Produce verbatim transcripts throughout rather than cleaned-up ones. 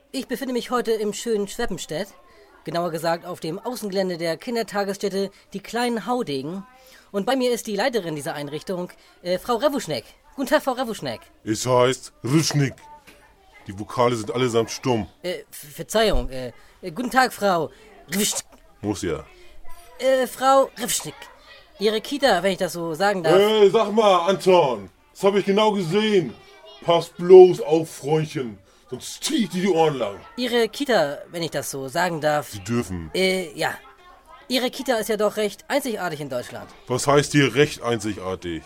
Ich befinde mich heute im schönen Schweppenstedt, genauer gesagt auf dem Außengelände der Kindertagesstätte Die kleinen Haudegen. Und bei mir ist die Leiterin dieser Einrichtung, äh, Frau Revuschneck. Guten Tag, Frau Revuschneck. Es heißt Rüschnick. Die Vokale sind allesamt stumm. Äh, Verzeihung, äh, äh, guten Tag, Frau Revuschneck. Muss ja. Äh, Frau Revuschneck. Ihre Kita, wenn ich das so sagen darf. Hey, sag mal, Anton. Das habe ich genau gesehen. Pass bloß auf, Freundchen. Sonst zieh ich dir die Ohren lang. Ihre Kita, wenn ich das so sagen darf. Sie dürfen. Äh, ja. Ihre Kita ist ja doch recht einzigartig in Deutschland. Was heißt hier recht einzigartig?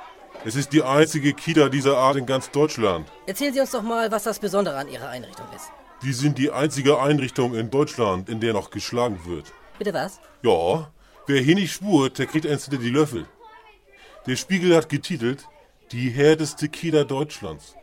Es ist die einzige Kita dieser Art in ganz Deutschland. Erzählen Sie uns doch mal, was das Besondere an Ihrer Einrichtung ist. Wir sind die einzige Einrichtung in Deutschland, in der noch geschlagen wird. Bitte was? Ja, wer hier nicht spurt, der kriegt eins hinter die Löffel. Der Spiegel hat getitelt, die härteste Kita Deutschlands.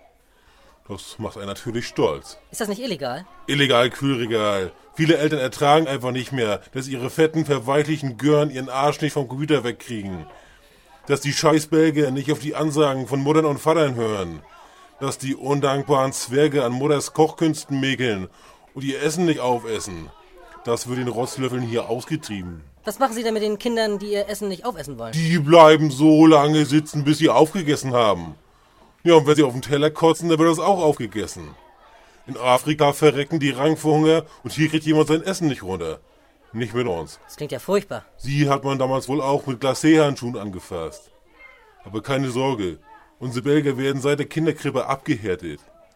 Das macht einen natürlich stolz. Ist das nicht illegal? Illegal Kühlregal. Viele Eltern ertragen einfach nicht mehr, dass ihre fetten, verweichlichen Gören ihren Arsch nicht vom Computer wegkriegen. Dass die Scheißbelgier nicht auf die Ansagen von Muttern und Vatern hören. Dass die undankbaren Zwerge an Mutters Kochkünsten mäkeln und ihr Essen nicht aufessen. Das wird den Rotzlöffeln hier ausgetrieben. Was machen Sie denn mit den Kindern, die ihr Essen nicht aufessen wollen? Die bleiben so lange sitzen, bis sie aufgegessen haben. Ja, und wenn sie auf den Teller kotzen, dann wird das auch aufgegessen. In Afrika verrecken die Rang vor Hunger und hier kriegt jemand sein Essen nicht runter. Nicht mit uns. Das klingt ja furchtbar. Sie hat man damals wohl auch mit Glacé-Handschuhen angefasst. Aber keine Sorge, unsere Belgier werden seit der Kinderkrippe abgehärtet.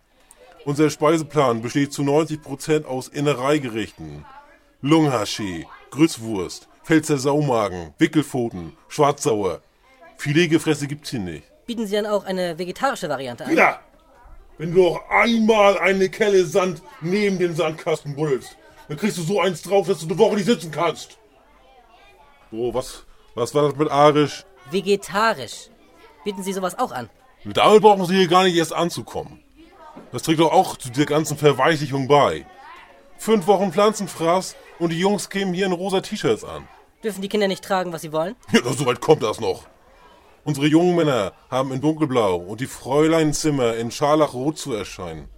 Unser Speiseplan besteht zu neunzig Prozent aus Innereigerichten. Lungenhaché, Grützwurst, Pfälzer Saumagen, Wickelpfoten, Schwarzsauer. Filetgefresse gibt's hier nicht. Bieten Sie dann auch eine vegetarische Variante an? Ja! Wenn du noch einmal eine Kelle Sand neben den Sandkasten buddelst, dann kriegst du so eins drauf, dass du eine Woche nicht sitzen kannst. So, was, was war das mit Arisch? Vegetarisch. Bieten Sie sowas auch an? Damit brauchen sie hier gar nicht erst anzukommen. Das trägt doch auch zu der ganzen Verweichlichung bei. Fünf Wochen Pflanzenfraß und die Jungs kämen hier in rosa T-Shirts an. Dürfen die Kinder nicht tragen, was sie wollen? Ja, so weit kommt das noch. Unsere jungen Männer haben in dunkelblau und die Fräuleinzimmer in scharlachrot zu erscheinen.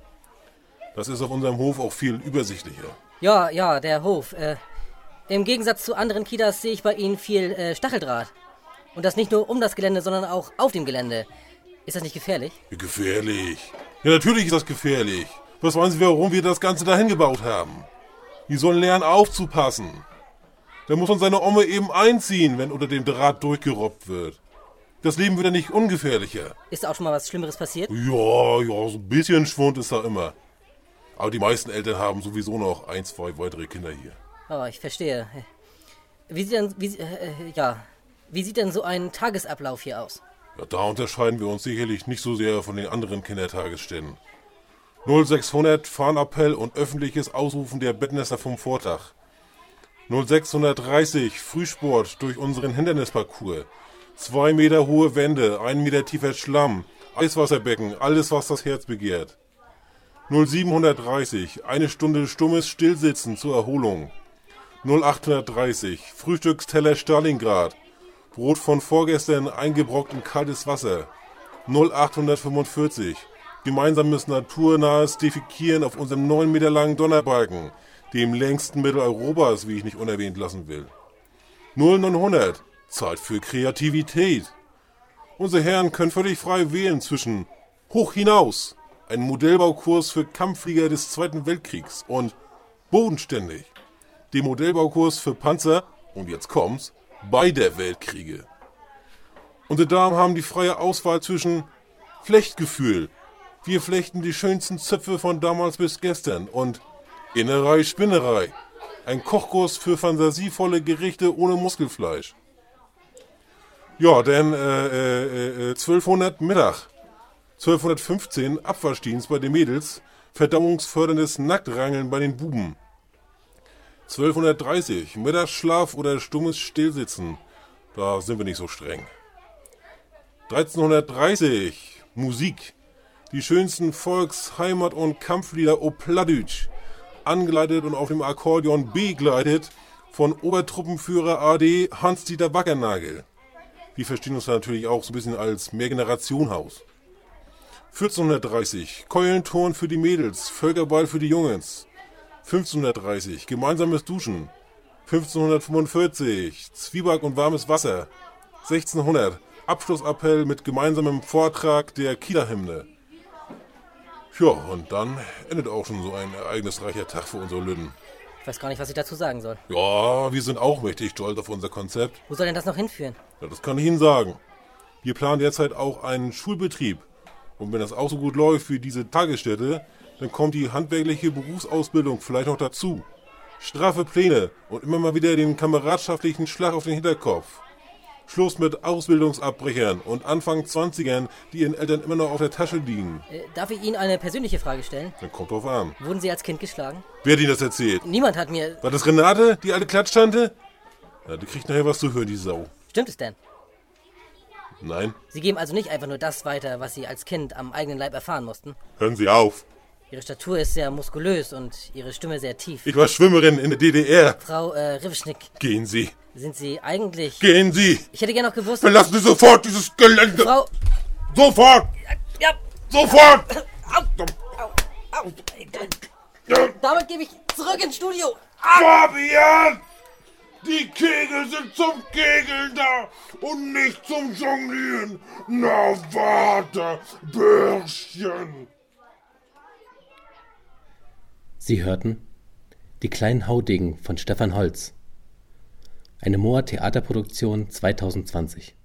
Das ist auf unserem Hof auch viel übersichtlicher. Ja, ja, der Hof. Äh, Im Gegensatz zu anderen Kitas sehe ich bei Ihnen viel äh, Stacheldraht. Und das nicht nur um das Gelände, sondern auch auf dem Gelände. Ist das nicht gefährlich? Ja, gefährlich. Ja, natürlich ist das gefährlich. Was meinen Sie, warum wir das Ganze dahin gebaut haben? Die sollen lernen aufzupassen. Da muss man seine Omme eben einziehen, wenn unter dem Draht durchgerobbt wird. Das Leben wird ja nicht ungefährlicher. Ist da auch schon mal was Schlimmeres passiert? Ja, ja, so ein bisschen Schwund ist da immer. Aber die meisten Eltern haben sowieso noch ein, zwei weitere Kinder hier. Oh, ich verstehe. Wie sieht denn, wie, äh, ja, wie sieht denn so ein Tagesablauf hier aus? Ja, da unterscheiden wir uns sicherlich nicht so sehr von den anderen Kindertagesstätten. null sechshundert Fahnappell und öffentliches Ausrufen der Bettnester vom Vortag. null sechshundertdreißig Frühsport durch unseren Hindernisparcours. Zwei Meter hohe Wände, ein Meter tiefer Schlamm, Eiswasserbecken, alles was das Herz begehrt. null siebenhundertdreißig, eine Stunde stummes Stillsitzen zur Erholung. null achthundertdreißig, Frühstücksteller Stalingrad, Brot von vorgestern eingebrockt in kaltes Wasser. null achthundertfünfundvierzig, gemeinsames naturnahes Defekieren auf unserem neun Meter langen Donnerbalken, dem längsten Mitteleuropas, wie ich nicht unerwähnt lassen will. null neunhundert, Zeit für Kreativität. Unsere Herren können völlig frei wählen zwischen Hoch hinaus, ein Modellbaukurs für Kampfflieger des Zweiten Weltkriegs und bodenständig, dem Modellbaukurs für Panzer, und jetzt kommt's, beider Weltkriege. Unsere Damen haben die freie Auswahl zwischen Flechtgefühl, wir flechten die schönsten Zöpfe von damals bis gestern, und Innerei Spinnerei, ein Kochkurs für fantasievolle Gerichte ohne Muskelfleisch. Ja, denn äh, äh, äh, zwölfhundert Mittag, zwölfhundertfünfzehn Abwaschdienst bei den Mädels, verdauungsförderndes Nacktrangeln bei den Buben. zwölfhundertdreißig Mittagsschlaf oder stummes Stillsitzen, da sind wir nicht so streng. dreizehnhundertdreißig Musik, die schönsten Volks-, Heimat- und Kampflieder au Plattdeutsch, angeleitet und auf dem Akkordeon begleitet von Obertruppenführer A D Hans-Dieter Wackernagel. Wir verstehen uns natürlich auch so ein bisschen als Mehrgenerationenhaus. vierzehnhundertdreißig, Keulenturn für die Mädels, Völkerball für die Jungs. fünfzehnhundertdreißig, gemeinsames Duschen. fünfzehnhundertfünfundvierzig, Zwieback und warmes Wasser. sechzehnhundert, Abschlussappell mit gemeinsamem Vortrag der Kieler Hymne. Ja, und dann endet auch schon so ein ereignisreicher Tag für unsere Lütten. Ich weiß gar nicht, was ich dazu sagen soll. Ja, wir sind auch mächtig stolz auf unser Konzept. Wo soll denn das noch hinführen? Ja, das kann ich Ihnen sagen. Wir planen derzeit auch einen Schulbetrieb. Und wenn das auch so gut läuft wie diese Tagesstätte, dann kommt die handwerkliche Berufsausbildung vielleicht noch dazu. Straffe Pläne und immer mal wieder den kameradschaftlichen Schlag auf den Hinterkopf. Schluss mit Ausbildungsabbrechern und Anfang zwanzigern, die ihren Eltern immer noch auf der Tasche liegen. Äh, darf ich Ihnen eine persönliche Frage stellen? Dann kommt drauf an. Wurden Sie als Kind geschlagen? Wer hat Ihnen das erzählt? Niemand hat mir... War das Renate, die alte Klatschtante? Ja, die kriegt nachher was zu hören, die Sau. Stimmt es denn? Nein. Sie geben also nicht einfach nur das weiter, was Sie als Kind am eigenen Leib erfahren mussten? Hören Sie auf. Ihre Statur ist sehr muskulös und Ihre Stimme sehr tief. Ich war Schwimmerin in der D D R. Frau äh, Rivschnick, Gehen Sie. sind Sie eigentlich... Gehen Sie. Ich hätte gerne noch gewusst... Verlassen Sie sofort dieses Gelände. Frau... Sofort. Ja, Sofort. au, au, au. Damit gebe ich zurück ins Studio. Fabian! Die Kegel sind zum Kegeln da und nicht zum Jonglieren. Na warte, Bürschchen. Sie hörten Die kleinen Haudegen von Stefan Holz. Eine Moa Theaterproduktion zweitausendzwanzig.